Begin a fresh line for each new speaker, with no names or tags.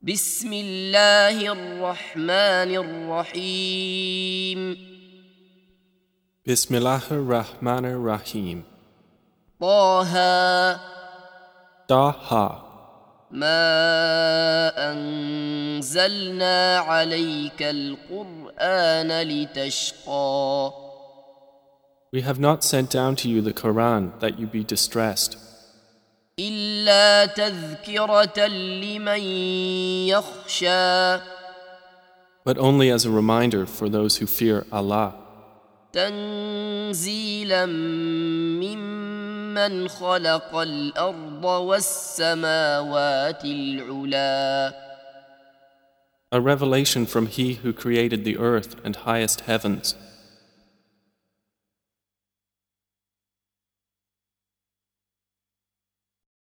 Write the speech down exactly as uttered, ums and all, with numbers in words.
بسم الله الرحمن الرحيم
Bismillahir Rahmanir Rahim.
طه
Taha.
ما أنزلنا عليك القرآن لتشقى
We have not sent down to you the Quran that you be distressed,
إلا تذكرة لمن يخشى
but only as a reminder for those who fear Allah,
تنزيلا ممن خلق الأرض والسماوات العلا
a revelation from He who created the earth and highest heavens,